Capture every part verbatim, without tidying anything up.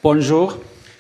Bonjour.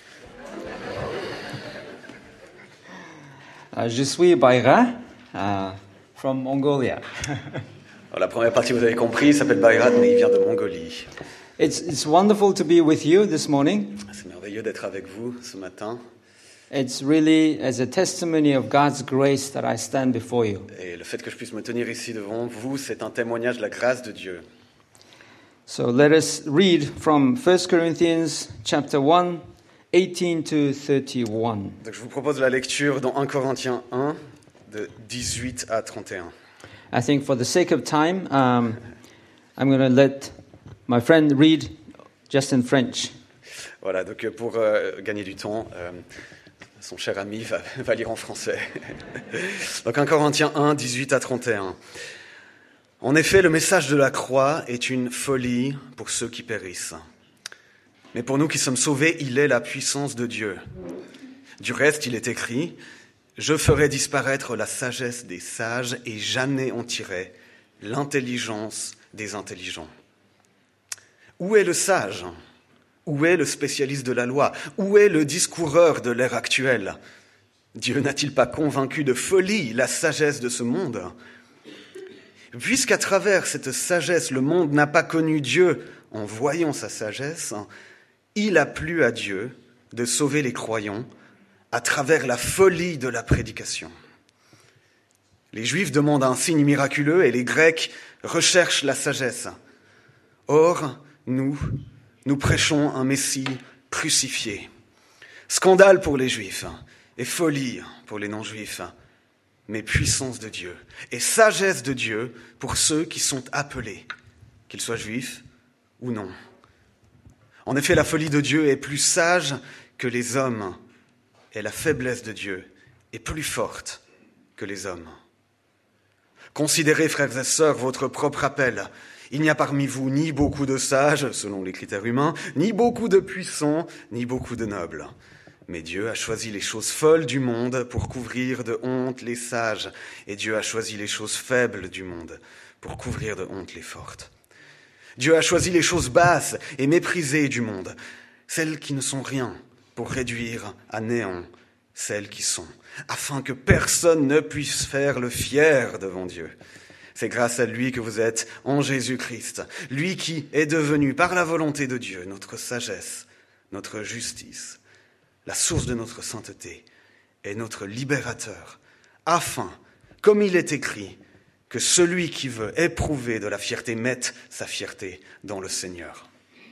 Uh, je suis Bayra, uh, from Mongolia. Alors, la première partie, vous avez compris, il s'appelle Bayrat, mais il vient de Mongolie. It's, it's wonderful to be with you this morning. C'est merveilleux d'être avec vous ce matin. It's really as a testimony of God's grace that I stand before you. Et le fait que je puisse me tenir ici devant vous, c'est un témoignage de la grâce de Dieu. So let us read from First Corinthians chapter one, eighteen to thirty-one. Donc je vous propose la lecture dans Premier Corinthiens un, de dix-huit à trente et un. I think for the sake of time, um, I'm going to let my friend read just in French. Voilà, donc pour euh, gagner du temps, euh, son cher ami va, va lire en français. Donc Premier Corinthiens un, dix-huit à trente et un. En effet, le message de la croix est une folie pour ceux qui périssent. Mais pour nous qui sommes sauvés, il est la puissance de Dieu. Du reste, il est écrit « Je ferai disparaître la sagesse des sages et j'anéantirai l'intelligence des intelligents. » Où est le sage ? Où est le spécialiste de la loi ? Où est le discoureur de l'ère actuelle ? Dieu n'a-t-il pas convaincu de folie la sagesse de ce monde ? Puisqu'à travers cette sagesse, le monde n'a pas connu Dieu en voyant sa sagesse, il a plu à Dieu de sauver les croyants à travers la folie de la prédication. Les Juifs demandent un signe miraculeux et les Grecs recherchent la sagesse. Or, nous, nous prêchons un Messie crucifié. Scandale pour les Juifs et folie pour les non-Juifs, mais puissance de Dieu et sagesse de Dieu pour ceux qui sont appelés, qu'ils soient juifs ou non. En effet, la folie de Dieu est plus sage que les hommes, et la faiblesse de Dieu est plus forte que les hommes. Considérez, frères et sœurs, votre propre appel. Il n'y a parmi vous ni beaucoup de sages, selon les critères humains, ni beaucoup de puissants, ni beaucoup de nobles. Mais Dieu a choisi les choses folles du monde pour couvrir de honte les sages, et Dieu a choisi les choses faibles du monde pour couvrir de honte les fortes. Dieu a choisi les choses basses et méprisées du monde, celles qui ne sont rien, pour réduire à néant celles qui sont, afin que personne ne puisse faire le fier devant Dieu. C'est grâce à lui que vous êtes en Jésus-Christ, lui qui est devenu par la volonté de Dieu notre sagesse, notre justice, la source de notre sainteté est notre libérateur, afin, comme il est écrit, que celui qui veut éprouver de la fierté mette sa fierté dans le Seigneur.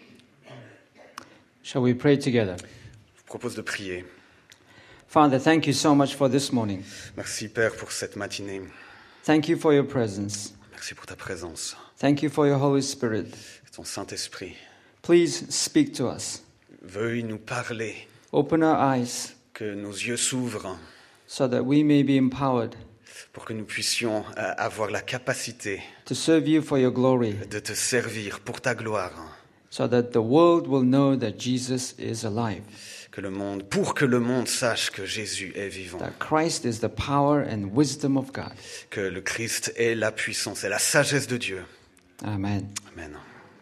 Shall we pray together? Je vous propose de prier. Father, thank you so much for this morning. Merci Père pour cette matinée. Thank you for your presence. Merci pour ta présence, Thank you for your Holy Spirit. ton Saint-Esprit. Please speak to us. Veuille nous parler, Open our eyes que nos yeux s'ouvrent so that we may be empowered pour que nous puissions euh, avoir la capacité to serve you for your glory, de te servir pour ta gloire, so that the world will know that Jesus is alive, que le monde, pour que le monde sache que Jésus est vivant, that Christ is the power and wisdom of God. que le Christ est la puissance et la sagesse de Dieu. Amen. Amen.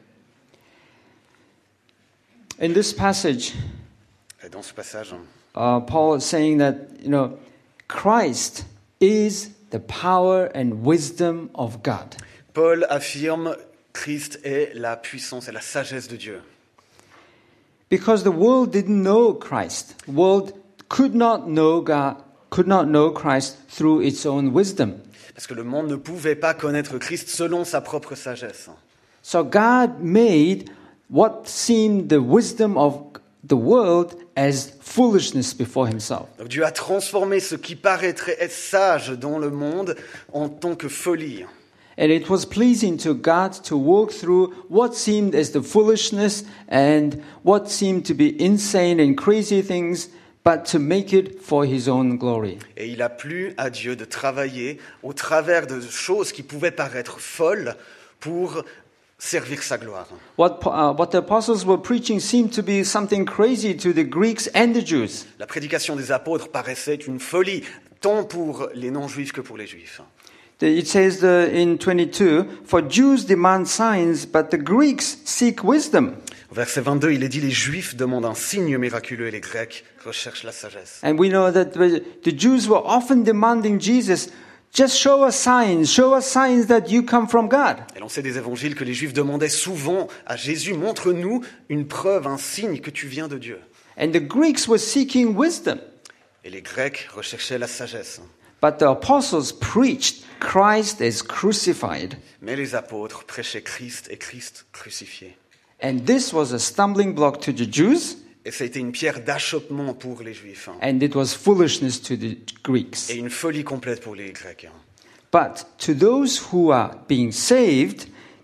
In this passage, Et dans ce passage, uh, Paul is saying that, you know, Christ is the power and wisdom of God. Paul affirme Christ est la puissance et la sagesse de Dieu. Because the world didn't know Christ. The world could not know God, could not know Christ through its own wisdom. Parce que le monde ne pouvait pas connaître Christ selon sa propre sagesse. So God made what seemed the wisdom of the world as foolishness before himself. Donc Dieu a transformé ce qui paraîtrait être sage dans le monde en tant que folie. And it was pleasing to God to walk through what seemed as the foolishness and what seemed to be insane and crazy things, but to make it for his own glory. Et il a plu à Dieu de travailler au travers de choses qui pouvaient paraître folles pour servir sa gloire. What, uh, what the apostles were preaching seemed to be something crazy to the Greeks and the Jews. La prédication des apôtres paraissait une folie, tant pour les non-juifs que pour les juifs. The- It says the, in twenty-two, "For Jews demand signs, but the Greeks seek wisdom." Au verset vingt-deux, il est dit, les Juifs demandent un signe miraculeux et les Grecs recherchent la sagesse. And we know that the the Jews were often demanding Jesus, just show us signs, show us signs that you come from God. Et l'on sait des évangiles que les Juifs demandaient souvent à Jésus, montre-nous une preuve, un signe que tu viens de Dieu. And the Greeks were seeking wisdom. Et les Grecs recherchaient la sagesse. But the apostles preached Christ as crucified. Mais les apôtres prêchaient Christ et Christ crucifié. And this was a stumbling block to the Jews, Et ça a été une pierre d'achoppement pour les Juifs. and it was foolishness to the Greeks. Et une folie complète pour les Grecs. But to those who are being saved,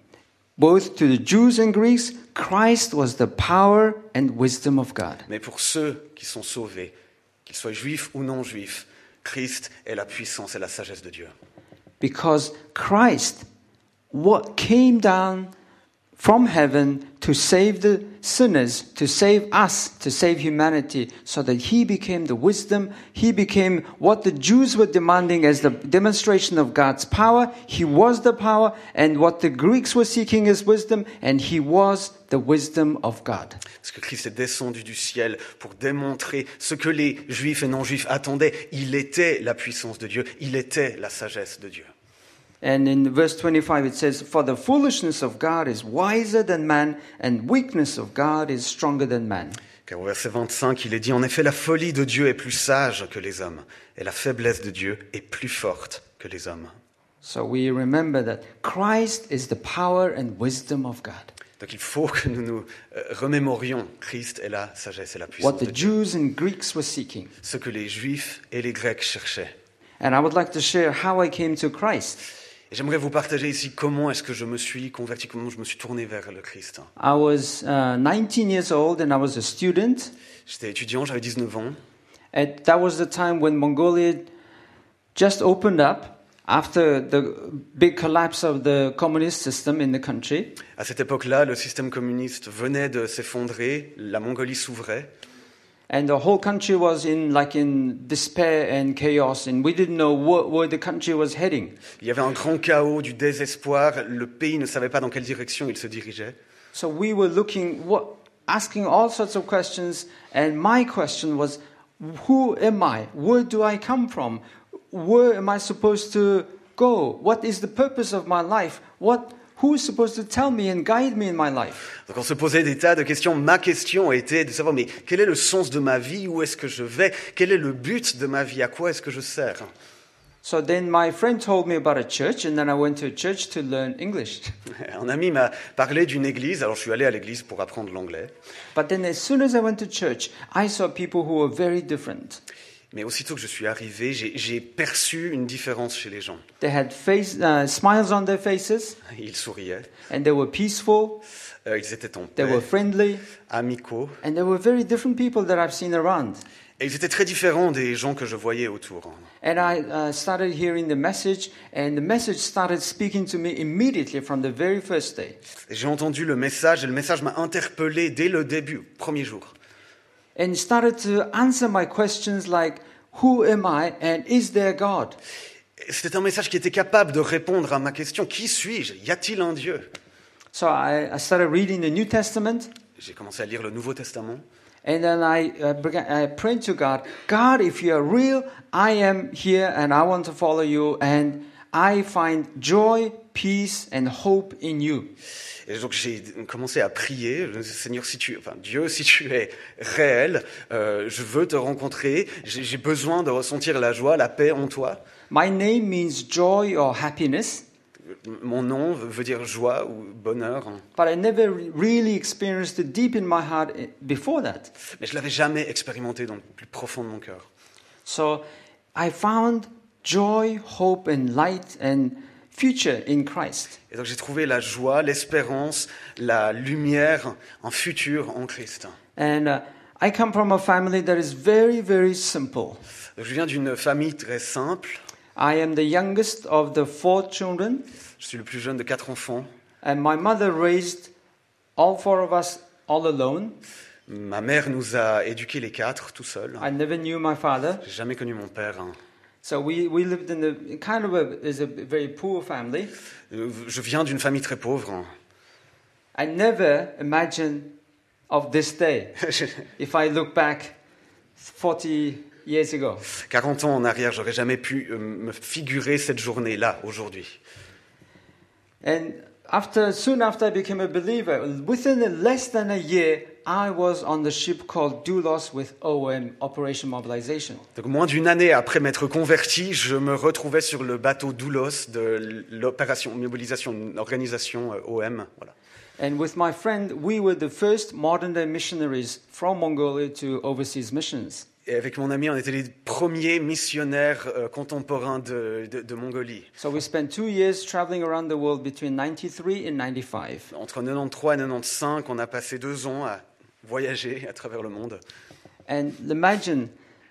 both to the Jews and Greeks, Christ was the power and wisdom of God. Mais pour ceux qui sont sauvés, qu'ils soient juifs ou non juifs, Christ est la puissance et la sagesse de Dieu. Because Christ what came down from heaven to save the sinners, to save us, to save humanity, so that he became the wisdom, he became what the Jews were demanding as the demonstration of God's power. He was the power, and what the Greeks were seeking as wisdom, and he was the wisdom of God. Parce que Christ est descendu du ciel pour démontrer ce que les juifs et non-juifs attendaient. Il était la puissance de Dieu, il était la sagesse de Dieu. And in verse twenty-five it says, "For the foolishness of God is wiser than man, and weakness of God is stronger than man." Car au verset vingt-cinq, il est dit, en effet, la folie de Dieu est plus sage que les hommes, et la faiblesse de Dieu est plus forte que les hommes. So we remember that Christ is the power and wisdom of God. Donc il faut que nous nous euh, remémorions Christ est la sagesse et la What puissance the de Dieu. Jews and Greeks were seeking. Ce que les Juifs et les Grecs cherchaient. And I would like to share how I came to Christ. Et j'aimerais vous partager ici comment est-ce que je me suis converti, comment je me suis tourné vers le Christ. I was uh, nineteen years old and I was a student. J'étais étudiant, j'avais dix-neuf ans. And that was the time when Mongolia just opened up after the big collapse of the communist system in the country. À cette époque-là, le système communiste venait de s'effondrer, la Mongolie s'ouvrait. And the whole country was in like in despair and chaos, and we didn't know wh- where the country was heading. Il y avait un grand chaos, du désespoir. Le pays ne savait pas dans quelle direction il se dirigeait. So we were looking, what, asking all sorts of questions, and my question was, who am I? Where do I come from? Where am I supposed to go? What is the purpose of my life? What, who is supposed to tell me and guide me in my life? Donc on se posait des tas de questions. Ma question était de savoir, mais quel est le sens de ma vie? Où est-ce que je vais? Quel est le but de ma vie? À quoi est-ce que je sers? So then my friend told me about a church, and then I went to a church to learn English. Un ami m'a parlé d'une église, alors je suis allé à l'église pour apprendre l'anglais. But then as soon as I went to church, I saw people who were very different. Mais aussitôt que je suis arrivé, j'ai, j'ai perçu une différence chez les gens. They had face, uh, smiles on their faces, Ils souriaient, and they were peaceful, euh, ils étaient en they paix, were friendly, amicaux, and they were very different people that I've seen around. et ils étaient très différents des gens que je voyais autour. And I uh, started hearing the message, and the message started speaking to me immediately from the very first day. Et j'ai entendu le message, et le message m'a interpellé dès le début, premier jour. And it started to answer my questions like, who am I and is there God? Et c'était un message qui était capable de répondre à ma question, qui suis-je? Y a-t-il un Dieu? So I, I started reading the New Testament, J'ai commencé à lire le Nouveau Testament. and then I, uh, began, I prayed to God, God, if you are real, I am here and I want to follow you, and I find joy, peace and hope in you. Et donc j'ai commencé à prier, Seigneur, si tu, enfin Dieu, si tu es réel, euh, je veux te rencontrer. J'ai, j'ai besoin de ressentir la joie, la paix en toi. My name means joy or happiness, Mon nom veut dire joie ou bonheur, but I never re- really experienced it deep in my heart i- before that. mais je l'avais jamais expérimenté dans le plus profond de mon cœur. So I found joy, hope and light and future in Christ. Et donc j'ai trouvé la joie, l'espérance, la lumière, un futur en Christ. And uh, I come from a family that is very, very simple. Donc, je viens d'une famille très simple. I am the youngest of the four children, Je suis le plus jeune de quatre enfants. and my mother raised all four of us all alone. Ma mère nous a éduqués les quatre tout seuls. I never knew my father. J'ai jamais connu mon père. hein. So we, we lived in a kind of a, is a very poor family. Euh, Je viens d'une famille très pauvre. I never imagined of this day if I look back forty years ago. quarante ans en arrière, j'aurais jamais pu euh, me figurer cette journée-là, aujourd'hui. And after, soon after I became a believer, within less than a year, I was on the ship called Doulos with O M, Operation Mobilization. Donc, moins d'une année après m'être converti, je me retrouvais sur le bateau Doulos de l'opération mobilisation, une organisation euh, O M. Voilà. And with my friend, we were the first modern-day missionaries from Mongolia to overseas missions. Et avec mon ami, on était les premiers missionnaires euh, contemporains de, de, de Mongolie. So we spent two years traveling around the world between ninety-three and ninety-five. Entre quatre-vingt-treize et quatre-vingt-quinze, on a passé deux ans à voyager à travers le monde. And imagine,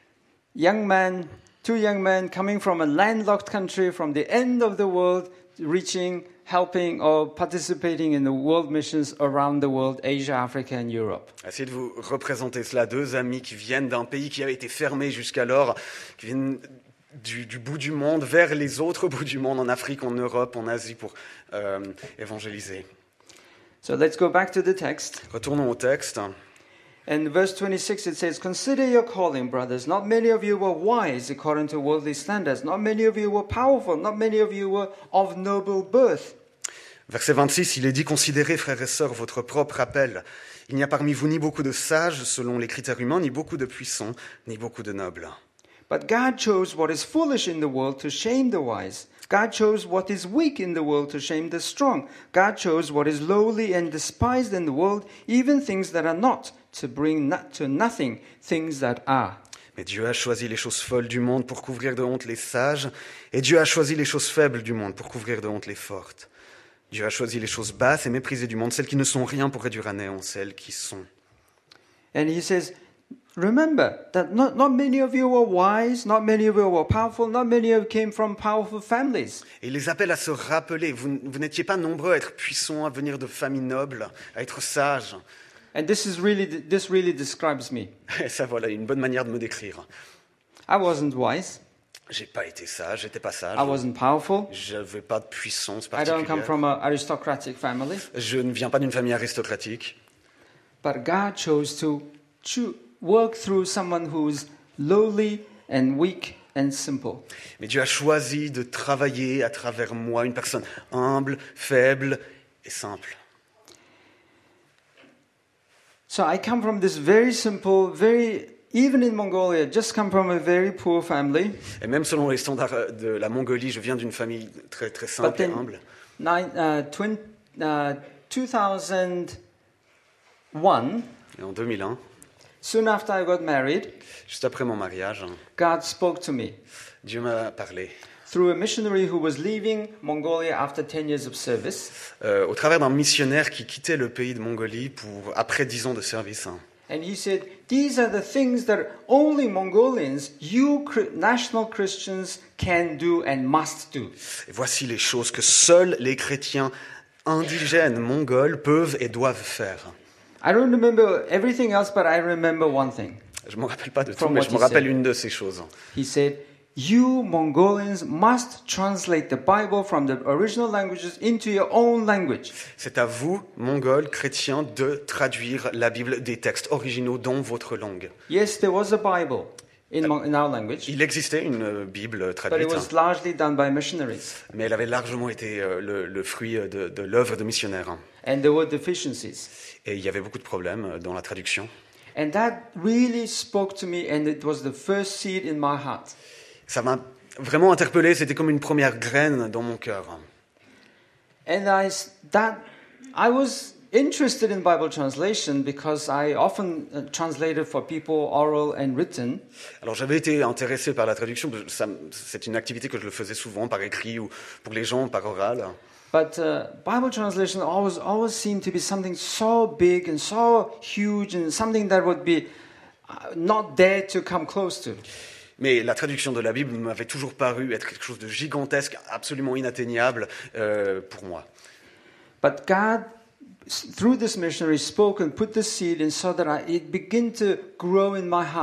young men, two young men coming from a landlocked country from the end of the world, reaching, helping or participating in the world missions around the world, Asia, Africa and Europe. Essayez de vous représenter cela. Deux amis qui viennent d'un pays qui avait été fermé jusqu'alors, qui viennent du, du bout du monde vers les autres bouts du monde, en Afrique, en Europe, en Asie, pour euh, évangéliser. So let's go back to the text. Retournons au texte. In verse twenty-six it says, "Consider your calling, brothers. Not many of you were wise according to worldly standards. Not many of you were powerful. Not many of you were of noble birth." Verset vingt-six, il est dit « Considérez, frères et sœurs, votre propre appel. Il n'y a parmi vous ni beaucoup de sages selon les critères humains, ni beaucoup de puissants, ni beaucoup de nobles. But God chose what is foolish in the world to shame the wise. God chose what is weak in the world to shame the strong. God chose what is lowly and despised in the world, even things that are not, to bring not to nothing things that are. Mais Dieu a choisi les choses folles du monde pour couvrir de honte les sages, et Dieu a choisi les choses faibles du monde pour couvrir de honte les fortes. Dieu a choisi les choses basses et méprisées du monde, celles qui ne sont rien pour réduire à néant celles qui sont. » And he says, remember that not, not many of you were wise, not many of you were powerful, not many of you came from powerful families. Et il les appelle à se rappeler, vous, vous n'étiez pas nombreux à être puissants, à venir de familles nobles, à être sages. And this is really this really describes me. Et ça, voilà, une bonne manière de me décrire. I wasn't wise. J'ai pas été sage, j'étais pas sage. I wasn't powerful. J'avais pas de puissance I don't come particulière. from an aristocratic family. Je ne viens pas d'une famille aristocratique. But God chose to cho- work through someone who's lowly and weak and simple. Mais Dieu a choisi de travailler à travers moi, une personne humble, faible et simple. So I come from this very simple, very, even in Mongolia, just come from a very poor family. Et même selon les standards de la Mongolie, je viens d'une famille très, très simple But et then, humble. nine, uh, twin, uh, two thousand one, Et en deux mille un, soon after I got married, juste après mon mariage, God spoke to me Dieu m'a parlé. through a missionary who was leaving Mongolia after ten years of service. Euh, au travers d'un missionnaire qui quittait le pays de Mongolie pour, après dix ans de service. And he said, these are the things that only Mongolians, you national Christians, can do and must do. Et voici les choses que seuls les chrétiens indigènes mongols peuvent et doivent faire. I don't remember everything else, but I remember one thing. Je ne me rappelle pas de tout, From mais what je me he rappelle said. une de ces choses. He said, you Mongolians must translate the Bible from the original languages into your own language. C'est à vous, Mongols, chrétiens, de traduire la Bible des textes originaux dans votre langue. Yes, there was a Bible in, Mon- in our language, Il existait une Bible but it traduite, was largely done by missionaries. mais elle avait largement été euh, le, le fruit de, de l'œuvre de missionnaires. And there were deficiencies. Et il y avait beaucoup de problèmes dans la traduction. And that really spoke to me, and it was the first seed in my heart. Ça m'a vraiment interpellé, c'était comme une première graine dans mon cœur. And I, s- that, I was interested in Bible translation because I often uh, translated for people oral and written. Alors j'avais été intéressé par la traduction, parce que ça- c'est une activité que je le faisais souvent par écrit ou pour les gens par oral. But uh, Bible translation always, always seemed to be something so big and so huge and something that would be uh, not there to come close to. Mais la traduction de la Bible m'avait toujours paru être quelque chose de gigantesque, absolument inatteignable euh, pour moi. But God, s- through this missionary, spoke and put the seed in so that I, it began to grow in my heart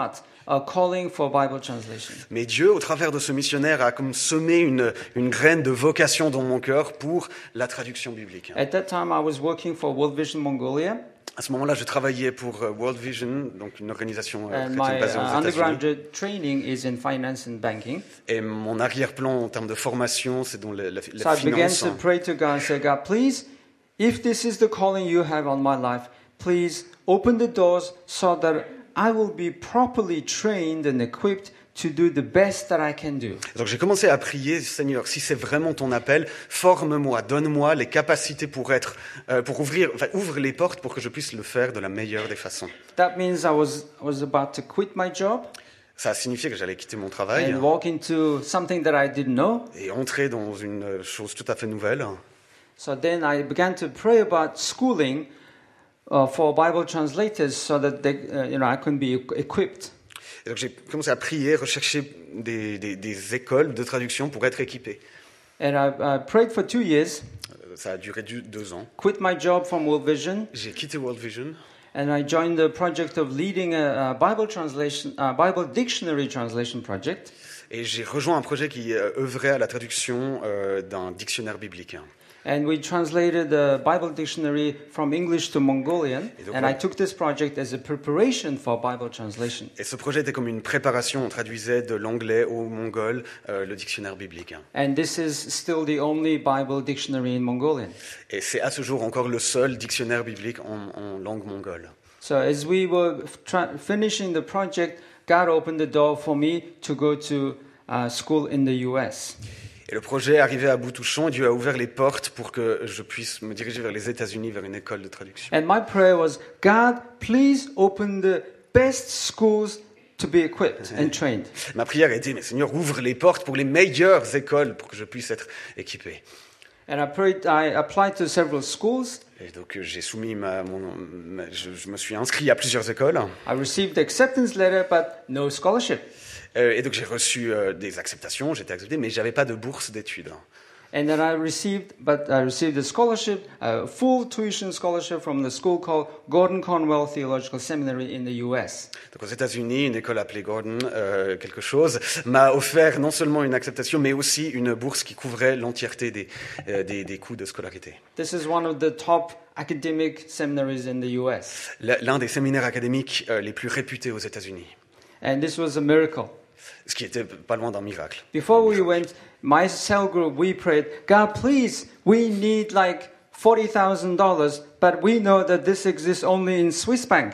a calling for Bible translation. Mais Dieu, au travers de ce missionnaire, a comme semé une, une graine de vocation dans mon cœur pour la traduction biblique. At that time, I was working for World Vision Mongolia, À ce moment-là, je travaillais pour euh, World Vision, donc une organisation euh, and chrétienne my basée uh, aux États-Unis. undergraduate training is in finance and banking. Et mon arrière-plan en termes de formation, c'est dans la, la, So la I began finance. to pray to God and say, God, please, if this is the calling you have on my life, please open the doors so that I will be properly trained and equipped to do the best that I can do. Donc j'ai commencé à prier, Seigneur, si c'est vraiment ton appel, forme-moi, donne-moi les capacités pour être, euh, pour ouvrir, enfin, ouvre les portes pour que je puisse le faire de la meilleure des façons. That means I was I was about to quit my job Ça a signifié que j'allais quitter mon travail and walk into something that I didn't know. et entrer dans une chose tout à fait nouvelle. So then I began to pray about schooling uh, for Bible translators so that they, uh, you know, I can be equipped. Et donc j'ai commencé à prier, rechercher des, des, des écoles de traduction pour être équipé. And I, I prayed for two years, Euh, Ça a duré du- deux ans. quit my job from World Vision, J'ai quitté World Vision and I joined the project of leading a, a Bible translation, a Bible dictionary translation project. et j'ai rejoint un projet qui euh, œuvrait à la traduction euh, d'un dictionnaire biblique. And we translated the Bible dictionary from English to Mongolian, Et donc, and ouais. I took this project as a preparation for Bible translation. Et ce projet était comme une préparation, on traduisait de l'anglais au mongol euh, le dictionnaire biblique. And this is still the only Bible dictionary in Mongolian. Et c'est à ce jour encore le seul dictionnaire biblique en, en langue mongole. So as we were tra- finishing the project, God opened the door for me to go to uh, school in the U S. Et le projet arrivait à bout touchant, Dieu a ouvert les portes pour que je puisse me diriger vers les États-Unis, vers une école de traduction. And my prayer was, God, please open the best schools to be equipped and trained. Ma prière était, mais Seigneur, ouvre les portes pour les meilleures écoles pour que je puisse être équipé. And I prayed, I applied to several schools. Et donc euh, j'ai soumis ma, mon, ma- je, je me suis inscrit à plusieurs écoles. I received the acceptance letter, but no scholarship. Euh, et donc j'ai reçu euh, des acceptations, j'étais accepté, mais j'avais pas de bourse d'études. And then I received, but I received a scholarship, a full tuition scholarship from the school called Gordon Conwell Theological Seminary in the U S. Donc aux États-Unis, une école appelée Gordon, euh, quelque chose, m'a offert non seulement une acceptation, mais aussi une bourse qui couvrait l'entièreté des, euh, des, des coûts de scolarité. This is one of the top academic seminaries in the U S. L'un des séminaires académiques euh, les plus réputés aux États-Unis, And this was a miracle. ce qui était pas loin d'un miracle. Before we went, my cell group, we prayed, God, please, we need like forty thousand dollars, but we know that this exists only in Swiss bank.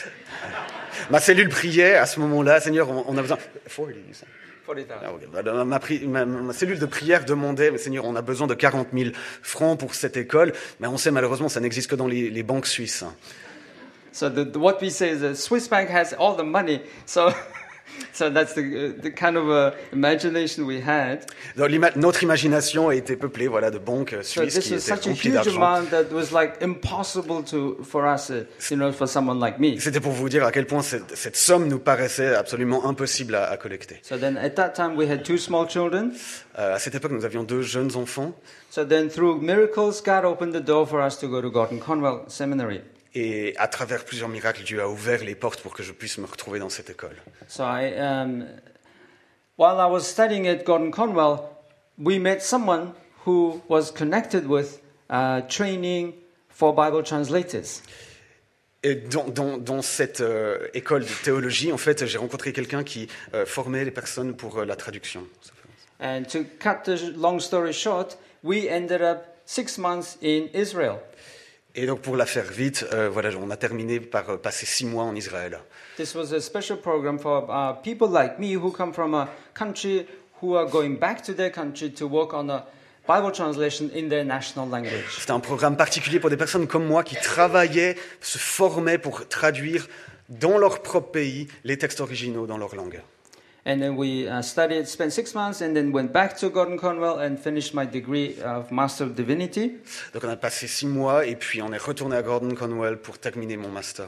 Ma cellule priait à ce moment-là, Seigneur, on, on a besoin... forty, you said? forty thousand. Ah, ok. Bah, ma, pri- ma- ma cellule de prière demandait, mais Seigneur, on a besoin de quarante mille francs pour cette école, mais on sait malheureusement, ça n'existe que dans les, les banques suisses. So the, the, what we say is that Swiss bank has all the money. So, so that's the, uh, the kind of uh, imagination we had. Donc, l'ima- notre imagination a été peuplée, voilà, de banques So suisses this qui was étaient such a remplies huge d'argent. amount that was like impossible to for us, uh, you know, for someone like me. C'était pour vous dire à quel point cette, cette somme nous paraissait absolument impossible à, à collecter. So then at that time we had two small children. Euh, à cette époque, nous avions deux jeunes enfants. So then through miracles, God opened the door for us to go to Gordon Conwell Seminary. Et à travers plusieurs miracles, Dieu a ouvert les portes pour que je puisse me retrouver dans cette école. So I, um, while I was studying at Gordon Conwell, we met someone who was connected with uh, training for Bible translators. Et dans, dans, dans cette euh, école de théologie, en fait, j'ai rencontré quelqu'un qui euh, formait les personnes pour euh, la traduction. And to cut the long story short, we ended up six months in Israel. Et donc, pour la faire vite, euh, voilà, on a terminé par euh, passer six mois en Israël. This was a special program for uh, people like me who come from a country who are going back to their country to work on a Bible translation in their national language. C'était un programme particulier pour des personnes comme moi qui travaillaient, se formaient pour traduire dans leur propre pays les textes originaux dans leur langue. And then we uh, studied, spent six months, and then went back to Gordon Conwell and finished my degree of Master of Divinity. Donc on a passé six mois et puis on est retourné à Gordon Conwell pour terminer mon master.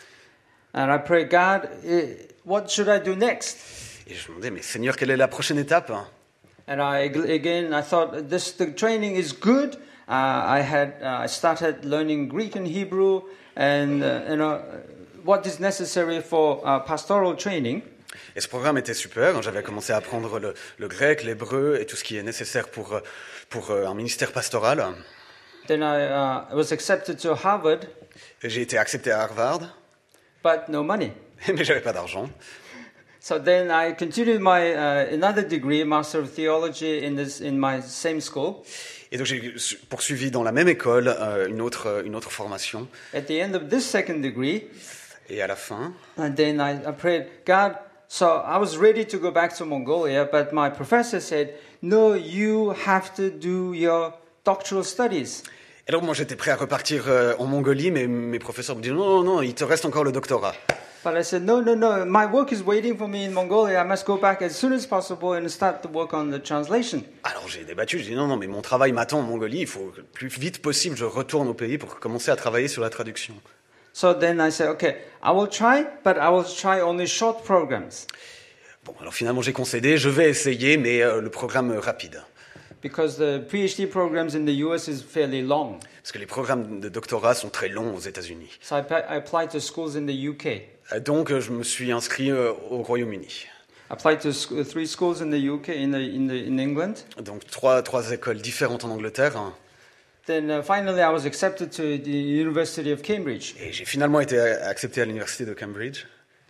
And I prayed, God, eh, what should I do next? Et je me demandais, mais Seigneur, quelle est la prochaine étape? And I again, I thought this the training is good. Uh, I had uh, I started learning Greek and Hebrew, and uh, you know what is necessary for uh, pastoral training. Et ce programme était super. J'avais commencé à apprendre le, le grec, l'hébreu et tout ce qui est nécessaire pour, pour un ministère pastoral. Then I uh, was accepted to Harvard, Et j'ai été accepté à Harvard, but no money. mais j'avais pas d'argent. So then I continued my uh, another degree, Master of Theology, in this in my same school. Et donc j'ai poursuivi dans la même école euh, une autre une autre formation. At the end of this second degree, Et à la fin, and then I, I prayed, God. So I was ready to go back to Mongolia, but my professor said, "No, you have to do your doctoral studies." et donc moi j'étais prêt à repartir euh, en Mongolie, mais mes professeurs me disaient non non non, il te reste encore le doctorat. But I said, no, no, no, my work is waiting for me in Mongolia. I must go back as soon as possible and start to work on the translation. Alors j'ai débattu, j'ai dit non non, mais mon travail m'attend en Mongolie, il faut que le plus vite possible je retourne au pays pour commencer à travailler sur la traduction. So then I said, okay, I will try, but I will try only short programs. Bon, alors finalement j'ai concédé, je vais essayer, mais euh, le programme euh, rapide. Because the PhD programs in the U S is fairly long. Parce que les programmes de doctorat sont très longs aux États-Unis. So I, I applied to schools in the U K. Euh, Donc euh, je me suis inscrit euh, au Royaume-Uni. I applied to sc- three schools in the U K, in, the, in, the, in England. Donc trois, trois écoles différentes en Angleterre. Then uh, finally I was accepted to the University of Cambridge. Et j'ai finalement été accepté à l'université de Cambridge.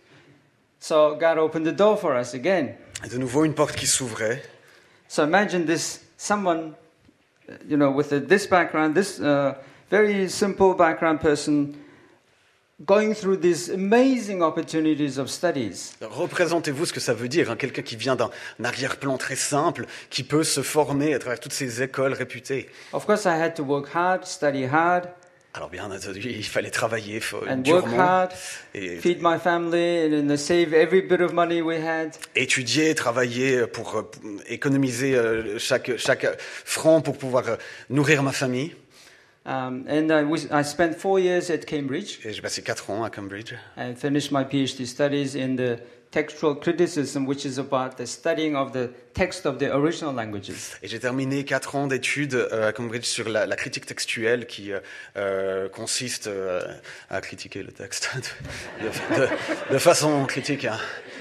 So God opened the door for us again. Et de nouveau une porte qui s'ouvrait. So imagine this, someone, uh, you know, with a, this background, this uh, very simple background person, going through these amazing opportunities of studies. Représentez-vous ce que ça veut dire, hein, quelqu'un qui vient d'un arrière-plan très simple, qui peut se former à travers toutes ces écoles réputées. Of course, I had to work hard, study hard, Alors bien entendu, il fallait travailler faut, and work durement, hard, et feed my family, and then save every bit of money we had. étudier, travailler pour, pour économiser euh, chaque, chaque franc pour pouvoir euh, nourrir ma famille. Um, and I, was, I spent four years at Cambridge Et j'ai passé quatre ans à Cambridge. and finished my PhD studies in the textual criticism, which is about the studying of the text of the original languages. Et j'ai terminé quatre ans d'études euh, à Cambridge sur la, la critique textuelle qui euh, euh, consiste euh, à critiquer le texte de, de, de façon critique. Hein.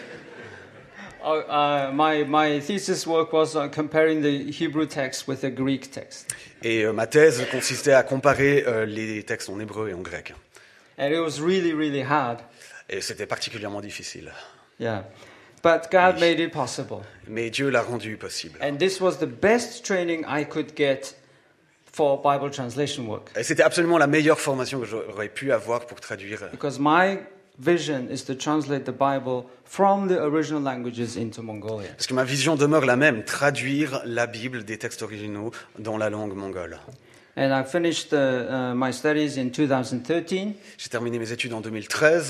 Uh, uh, my, my thesis work was uh, comparing the Hebrew text with the Greek text. Et euh, ma thèse consistait à comparer euh, les textes en hébreu et en grec. And it was really, really hard. Et c'était particulièrement difficile. Yeah. But God made it possible. Mais Dieu l'a rendu possible. And this was the best training I could get for Bible translation work. Et c'était absolument la meilleure formation que j'aurais pu avoir pour traduire. Because my vision is to translate the Bible from the original languages into Mongolian. Parce que ma vision demeure la même, traduire la Bible des textes originaux dans la langue mongole. And I finished uh, uh, my studies in two thousand thirteen, J'ai terminé mes études en deux mille treize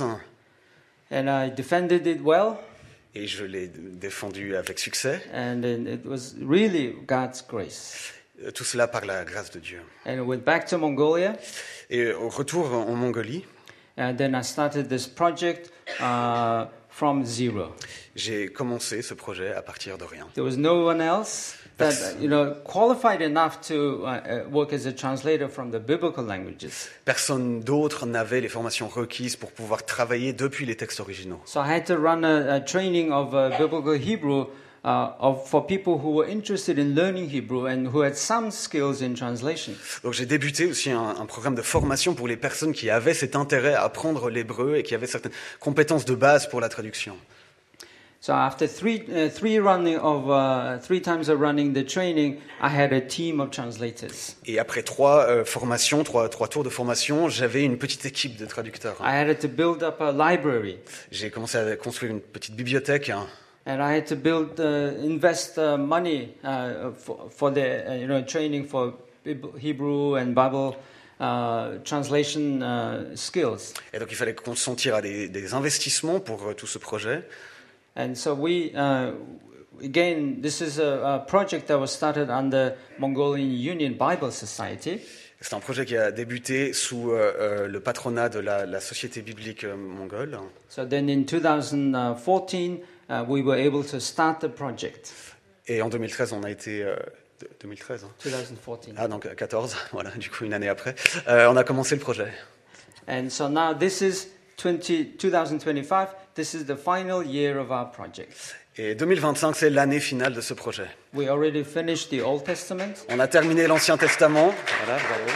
and I defended it well, et je l'ai défendu avec succès. and then it was really God's grace. Euh, Tout cela par la grâce de Dieu. And I went back to Mongolia, Et au retour en Mongolie, and then I started this project uh, from zero. j'ai commencé ce projet à partir de rien. There was no one else that you know qualified enough to uh, uh, work as a translator from the biblical languages. Personne d'autre n'avait les formations requises pour pouvoir travailler depuis les textes originaux. So I had to run a, a training of uh, biblical Hebrew uh, of, for people who were interested in learning Hebrew and who had some skills in translation. Donc j'ai débuté aussi un, un programme de formation pour les personnes qui avaient cet intérêt à apprendre l'hébreu et qui avaient certaines compétences de base pour la traduction. So after three uh, three running of uh, three times of running the training, I had a team of translators. Et après trois euh, formations, trois, trois tours de formation, j'avais une petite équipe de traducteurs. I had to build up a library, J'ai commencé à construire une petite bibliothèque hein, and I had to build uh, invest uh, money uh, for, for the uh, you know training for Bib- Hebrew and Bible uh, translation uh, skills. et donc il fallait consentir à des, des investissements pour euh, tout ce projet. And so we, uh, again, this is a, a project that was started under Mongolian Union Bible Society. C'est un projet qui a débuté sous euh, euh, le patronat de la, la Société biblique euh, mongole. So then in two thousand fourteen, uh, we were able to start the project. Et en deux mille treize, on a été... Euh, deux mille treize, hein. twenty fourteen. Ah, donc quatorze, voilà, du coup une année après. Euh, on a commencé le projet. And so now this is twenty, twenty twenty-five. this is the final year of our project. Et deux mille vingt-cinq, c'est l'année finale de ce projet. We already finished the Old Testament. On a terminé l'Ancien Testament. Voilà, bravo.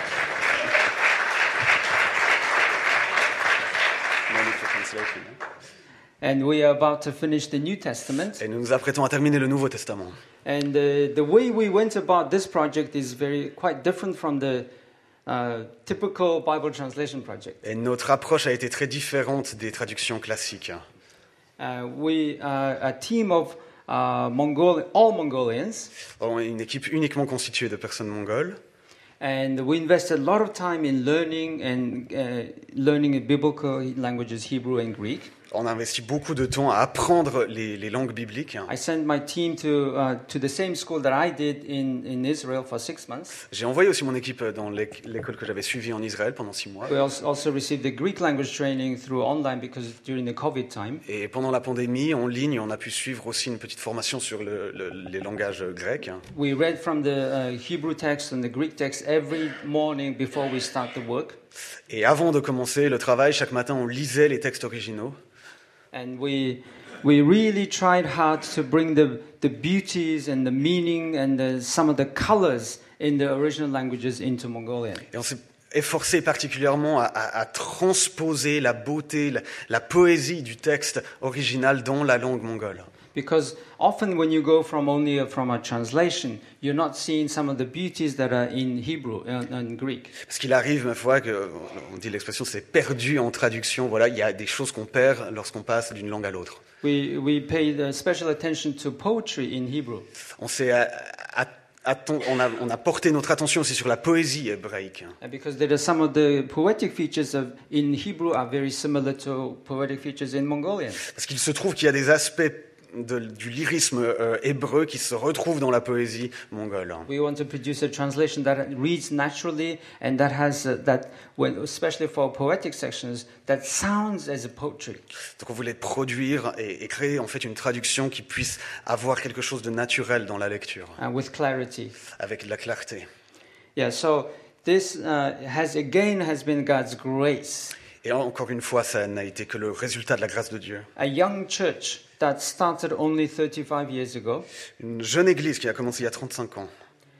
And we are about to finish the New Testament. Et nous nous apprêtons à terminer le Nouveau Testament. And uh, the way we went about this project is very quite different from the uh, typical Bible translation project. Et notre approche a été très différente des traductions classiques. Uh, we are a team of uh, Mongol, all Mongolians. On est une équipe uniquement constituée de personnes mongoles. And we invested a lot of time in learning and uh, learning biblical languages, Hebrew and Greek. On a investi beaucoup de temps à apprendre les, les langues bibliques. I sent my team to uh, to the same school that I did in, in Israel for six months. J'ai envoyé aussi mon équipe dans l'école que j'avais suivie en Israël pendant six mois. We also also received the Greek language training through online because during the COVID time. Et pendant la pandémie, en ligne, on a pu suivre aussi une petite formation sur le, le, les langages grecs. We read from the uh, Hebrew text and the Greek text every morning before we start the work. Et avant de commencer le travail, chaque matin, on lisait les textes originaux. And we we really tried hard to bring the the beauties and the meaning and the, some of the colors in the original languages into Mongolian. Et on s'est efforcé particulièrement à, à, à transposer la beauté, la, la poésie du texte original dans la langue mongole. Because often when you go from only a, from a translation, you're not seeing some of the beauties that are in Hebrew and, and Greek. Parce qu'il arrive, ma foi, que on dit l'expression, c'est perdu en traduction. Voilà, il y a des choses qu'on perd lorsqu'on passe d'une langue à l'autre. We we paid uh, special attention to poetry in Hebrew. On s'est à, à, atten- on a, on a porté notre attention aussi sur la poésie hébraïque. And because there are some of the poetic features of in Hebrew are very similar to poetic features in Mongolian. Parce qu'il se trouve qu'il y a des aspects de, du lyrisme euh, hébreu qui se retrouvent dans la poésie mongole. We want to produce a translation that reads naturally and that has uh, that, when, especially for poetic sections, that sounds as a poetry. Donc on voulait produire et, et créer en fait une traduction qui puisse avoir quelque chose de naturel dans la lecture, Uh, with clarity. avec de la clarté. Yeah, so this uh, has again has been God's grace. Et encore une fois, ça n'a été que le résultat de la grâce de Dieu. A young church that started only thirty-five years ago, Une jeune église qui a commencé il y a trente-cinq ans.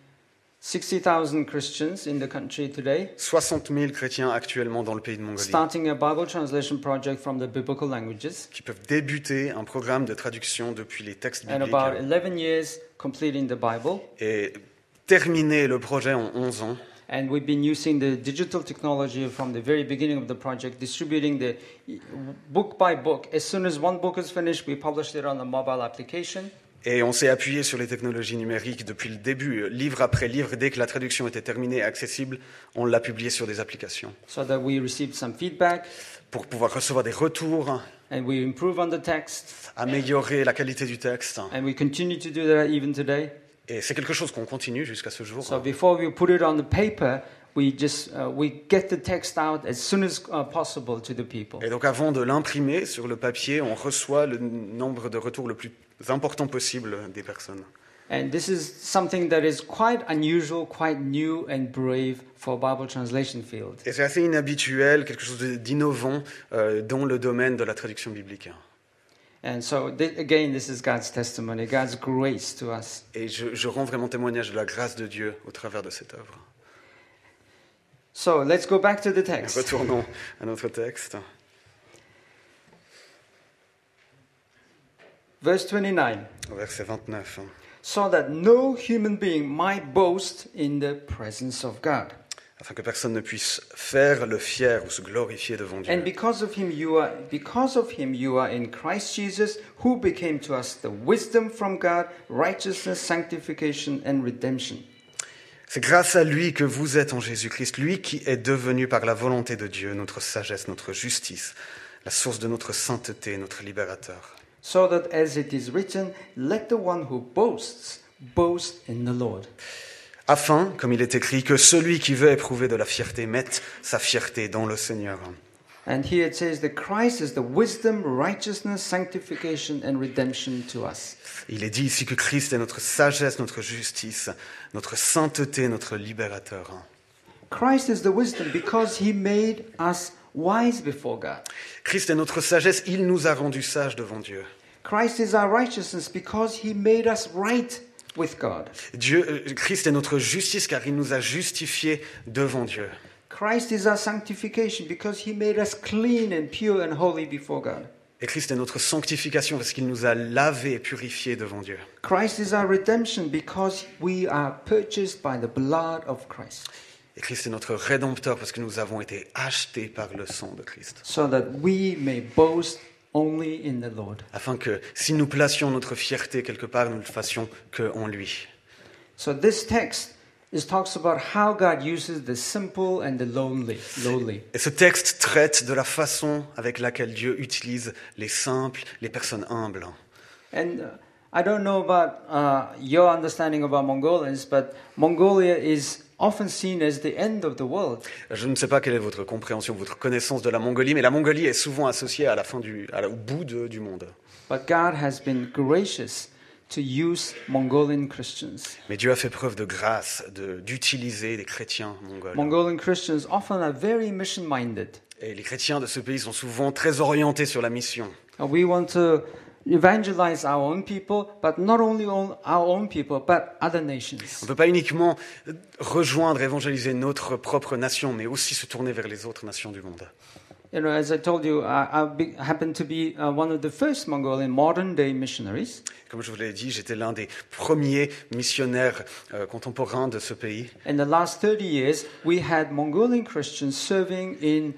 sixty thousand Christians in the country today, soixante mille chrétiens actuellement dans le pays de Mongolie starting a Bible translation project from the biblical languages, qui peuvent débuter un programme de traduction depuis les textes and bibliques about eleven years completing the Bible. et terminer le projet en onze ans. And we've been using the digital technology from the very beginning of the project, distributing the book by book. As soon as one book is finished, we published it on a mobile application. Et on s'est appuyé sur les technologies numériques depuis le début, livre après livre. Dès que la traduction était terminée et accessible, on l'a publié sur des applications So that we received some feedback pour pouvoir recevoir des retours, and we improve on the text. améliorer la qualité du texte. And we continue to do that even today. Et c'est quelque chose qu'on continue jusqu'à ce jour. So before we put it on the paper, we just uh, we get the text out as soon as uh, possible to the people. Et donc avant de l'imprimer sur le papier, on reçoit le nombre de retours le plus important possible des personnes. And this is something that is quite unusual, quite new and brave for Bible translation field. Et c'est assez inhabituel, quelque chose d'innovant euh, dans le domaine de la traduction biblique. And so, th- again, this is God's testimony, God's grace to us. Et je, je rends vraiment témoignage de la grâce de Dieu au travers de cette œuvre. So, let's go back to the text. Retournons à notre texte. Verse twenty-nine. Au verset vingt-neuf. So that no human being might boast in the presence of God. Afin que personne ne puisse faire le fier ou se glorifier devant Dieu. And because of him you are because of him you are in Christ Jesus, who became to us the wisdom from God, righteousness, sanctification and redemption. C'est grâce à lui que vous êtes en Jésus-Christ, lui qui est devenu par la volonté de Dieu notre sagesse, notre justice, la source de notre sainteté, notre libérateur. So that as it is written, let the one who boasts boast in the Lord. Afin, comme il est écrit, que celui qui veut éprouver de la fierté mette sa fierté dans le Seigneur. And here it says that Christ is the wisdom, righteousness, sanctification and redemption to us. Il est dit ici que Christ est notre sagesse, notre justice, notre sainteté, notre libérateur. Christ is the wisdom because he made us wise before God. Christ est notre sagesse, il nous a rendus sages devant Dieu. Christ is our righteousness because he made us right with God. Dieu, euh, Christ est notre justice car il nous a justifiés devant Dieu. Christ is our sanctification because he made us clean and pure and holy before God. Et Christ est notre sanctification parce qu'il nous a lavés et purifiés devant Dieu. Christ is our redemption because we are purchased by the blood of Christ. Et Christ est notre rédempteur parce que nous avons été achetés par le sang de Christ. So that we may boast only in the Lord. Afin que si nous placions notre fierté quelque part, nous ne le fassions qu'en lui. So this text is talks about how God uses the simple and the lonely, lowly. Et ce texte traite de la façon avec laquelle Dieu utilise les simples, les personnes humbles. And uh, I don't know about uh, your understanding about Mongolians, but Mongolia is often seen as the end of the world. Je ne sais pas quelle est votre compréhension, votre connaissance de la Mongolie, mais la Mongolie est souvent associée à la fin du, à la, au bout de, du monde. But God has been gracious to use Mongolian Christians. Mais Dieu a fait preuve de grâce, de, d'utiliser des chrétiens mongols. Mongolian Christians often are very mission-minded. Et les chrétiens de ce pays sont souvent très orientés sur la mission. Uh, we want to evangelize our own people, but not only on our own people, but other On nations. ne peut pas uniquement rejoindre, évangéliser notre propre nation, mais aussi se tourner vers les autres nations du monde. You know, as I told you, I, I be, happen to be uh, one of the first Mongolian modern-day missionaries. Comme je vous l'ai dit, j'étais l'un des premiers missionnaires euh, contemporains de ce pays. In the last thirty years, we had Mongolian Christians serving in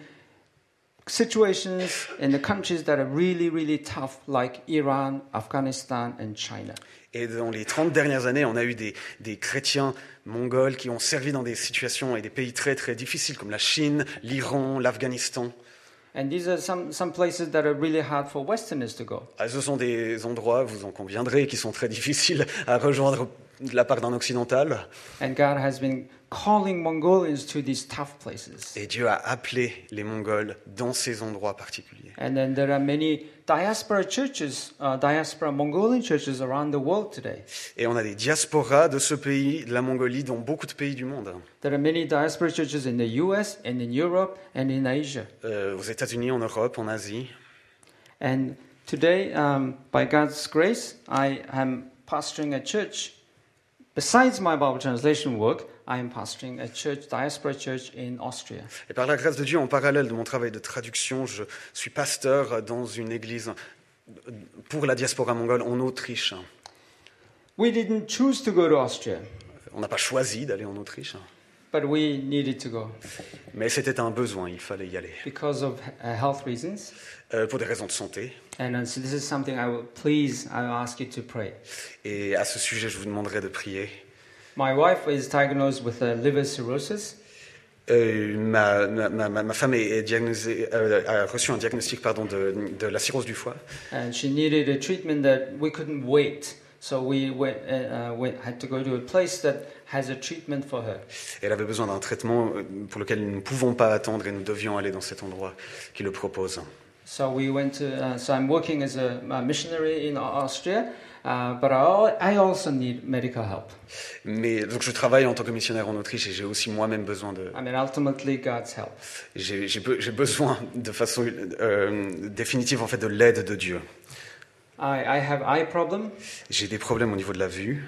situations in the countries that are really, really tough, like Iran, Afghanistan, and China. Et dans les trente dernières années, on a eu des, des chrétiens mongols qui ont servi dans des situations et des pays très très difficiles comme la Chine, l'Iran, l'Afghanistan. And these are some, some places that are really hard for Westerners to go. Ah, ce sont des endroits, vous en conviendrez, qui sont très difficiles à rejoindre de la part d'un occidental. And God has been calling Mongolians to these tough places. Et Dieu a appelé les Mongols dans ces endroits particuliers. And then there are many diaspora churches, uh, diaspora Mongolian churches around the world today. Et on a des diasporas de ce pays, de la Mongolie, dans beaucoup de pays du monde. There are many diaspora churches in the U S and in Europe and in Asia. Euh, aux États-Unis, en Europe, en Asie. And today, um, by God's grace, I am pastoring a church. Besides my Bible translation work, I am pastoring a church, diaspora church in Austria. Et par la grâce de Dieu, en parallèle de mon travail de traduction, je suis pasteur dans une église pour la diaspora mongole en Autriche. We didn't choose to go to Austria, On n'a pas choisi d'aller en Autriche, but we needed to go mais c'était un besoin, il fallait y aller. because of uh, health reasons. Euh, pour des raisons de santé. And uh, so this is something I will please I will ask you to pray. Et à ce sujet, je vous demanderai de prier. My wife is diagnosed with uh, liver cirrhosis, Euh, ma, ma, ma, ma femme est, est diagnosée, euh, a reçu un diagnostic pardon, de, de la cirrhose du foie. and she needed a treatment that we couldn't wait. So we went, uh, went, had to go to a place that has a treatment for her. Et elle avait besoin d'un traitement pour lequel nous ne pouvons pas attendre et nous devions aller dans cet endroit qui le propose. So we went to. Uh, so I'm working as a, a missionary in Austria, uh, but I, I also need medical help. Mais donc je travaille en tant que missionnaire en Autriche et j'ai aussi moi-même besoin de. I mean, ultimately, God's help. J'ai, j'ai, be- j'ai besoin de façon euh, définitive en fait de l'aide de Dieu. I, I have eye problem. J'ai des problèmes au niveau de la vue.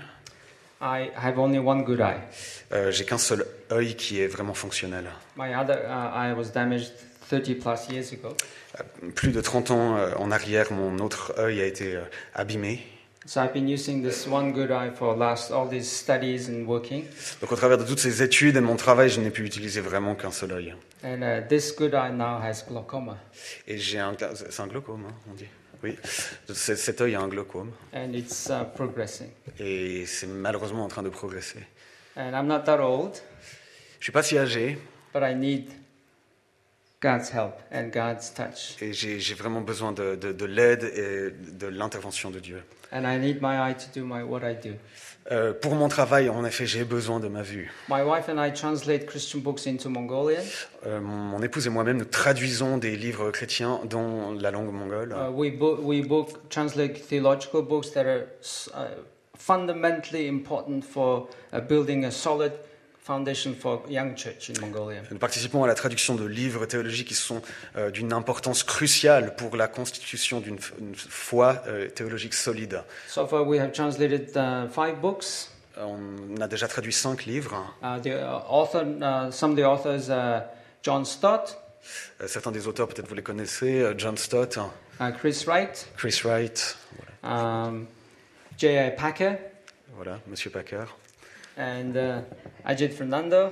I have only one good eye. Euh, j'ai qu'un seul œil qui est vraiment fonctionnel. My other uh, eye was damaged thirty plus years ago. Euh, Plus de trente ans euh, en arrière, mon autre œil a été euh, abîmé. So I've been using this one good eye for last all these studies and working. Donc au travers de toutes ces études et de mon travail, je n'ai pu utiliser vraiment qu'un seul œil. And uh, this good eye now has glaucoma. Et j'ai un, c'est un glaucome, hein, on dit. Oui, C- cet œil a un glaucome And it's uh, progressing. et c'est malheureusement en train de progresser. And I'm not that old, Je suis pas si âgé but I need God's help and God's touch. et j'ai, j'ai vraiment besoin de, de, de l'aide et de l'intervention de Dieu. And I need my eye to do my what I do. Euh, pour mon travail, en effet, j'ai besoin de ma vue. My wife and I translate Christian books into Mongolian. Euh, mon, mon épouse et moi-même, nous traduisons des livres chrétiens dans la langue mongole. Uh, we bo- we both translate theological books that are uh, fundamentally important for uh, building a solid foundation for young church in Mongolia. Nous participons à la traduction de livres théologiques qui sont euh, d'une importance cruciale pour la constitution d'une f- une foi euh, théologique solide. So far, we have translated uh, five books. On a déjà traduit cinq livres. Uh, the uh, author, uh, some of the authors, uh, John Stott, Euh, certains des auteurs, peut-être vous les connaissez, euh, John Stott, uh, Chris Wright, Chris Wright, um, J I Packer, voilà, Monsieur Packer. and uh, Ajit Fernando.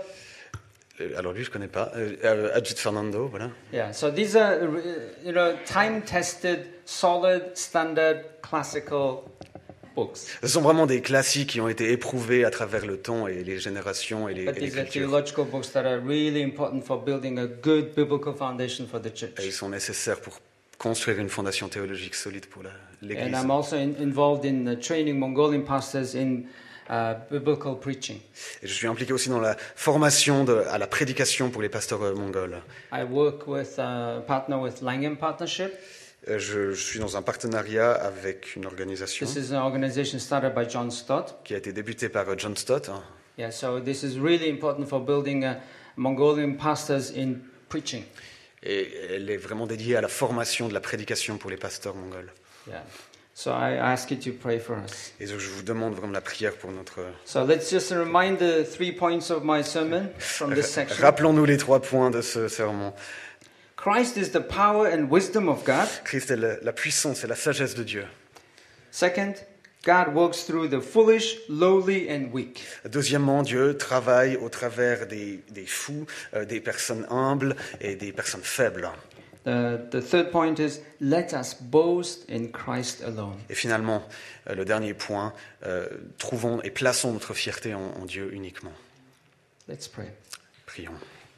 Euh, Alors lui, je connais pas. Euh, euh, Ajit Fernando, voilà. Yeah, so these are, uh, you know, time-tested, solid, standard, classical books. Ce sont vraiment des classiques qui ont été éprouvés à travers le temps et les générations et les, But et les these are cultures. theological books that are really important for building a good biblical foundation for the church. Et ils sont nécessaires pour construire une fondation théologique solide pour la- And l'Église. I'm also in, involved in uh, training Mongolian pastors in uh, biblical preaching. Et je suis impliqué aussi dans la formation de, à la prédication pour les pasteurs euh, mongols. I work with, uh, partner with Langham Partnership. Euh, Je, je suis dans un partenariat avec une organisation This is an organization started by John Stott. qui a été débutée par euh, John Stott. hein. Yeah, so this is really important for building uh, Mongolian pastors in preaching. Et elle est vraiment dédiée à la formation de la prédication pour les pasteurs mongols. Yeah. So I ask you to pray for us. Et je vous demande vraiment la prière pour notre... So let's just remind the three points of my sermon from this section. Rappelons-nous les trois points de ce sermon. Christ is the power and wisdom of God. Christ est la, la puissance et la sagesse de Dieu. Second, God works through the foolish, lowly, and weak. Deuxièmement, Dieu travaille au travers des, des fous, euh, des personnes humbles et des personnes faibles. The, the third point is, let us boast in Christ alone. Et finalement, euh, le dernier point, euh, trouvons et plaçons notre fierté en, en Dieu uniquement. Let's pray. Prions.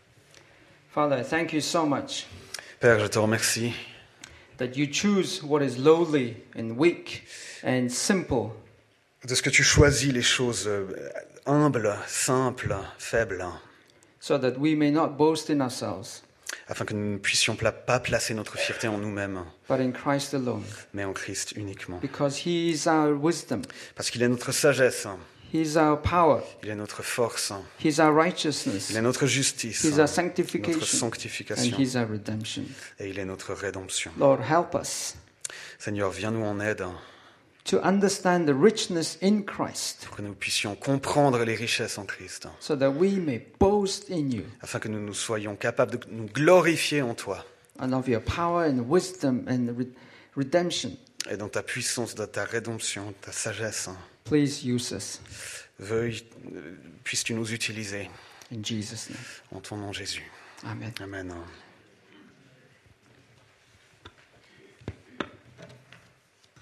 Father, thank you so much Père, je te remercie that you choose what is lowly and weak and simple de ce que tu choisis les choses euh, humbles, simples, faibles, so that we may not boast in ourselves, afin que nous ne puissions pla- pas placer notre fierté en nous-mêmes, but in Christ alone, mais en Christ uniquement. because He is our wisdom, Parce qu'il est notre sagesse, He is our power, il est notre force, He is our righteousness, il est notre justice, He is our notre sanctification, and sanctification, He is our redemption. et il est notre rédemption. Lord, help us Seigneur, viens-nous en aide to understand the richness in Christ, pour que nous puissions comprendre les richesses en Christ, so that we may boast in you afin que nous nous soyons capables de nous glorifier en toi and of your power and wisdom and re- redemption. et dans ta puissance, dans ta rédemption, ta sagesse. Please use us. Veuille, euh, puisses-tu nous utiliser In Jesus' name. en ton nom Jésus. Amen. Amen.